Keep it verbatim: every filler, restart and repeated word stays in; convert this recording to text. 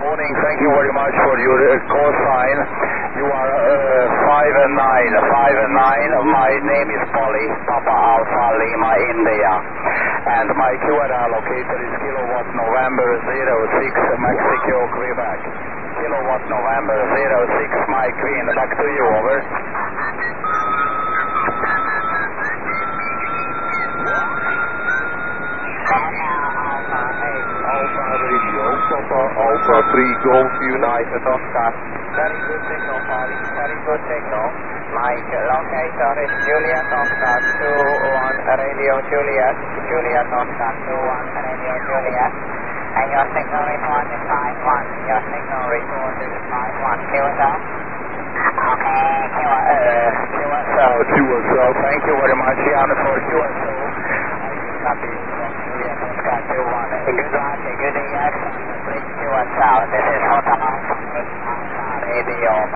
Morning. Thank you very much for your uh, call sign. You are uh, five and nine. Five and nine. My name is Polly, Papa Alpha Lima, India, and my Q R L locator is Kilowatt November zero six Mexico, Quebec. Kilowatt November zero six, my Queen. Back to you. Over. Alpha Radio, Papa Alpha three Golf United Oscar. Very good signal, Polly. Very good signal. My locator is Juliet Oscar two one Radio Juliet. Juliet Oscar two one Radio Juliet. And your signal report is five one. Your signal report is five one. Q S L? Okay, Q S L. Uh, Q S L, Q S L. Thank you very much, Jan, for Q S L. Copy. Juliet Oscar two one. Good luck. Good day. Please Q S L. This is Hotel Alpha.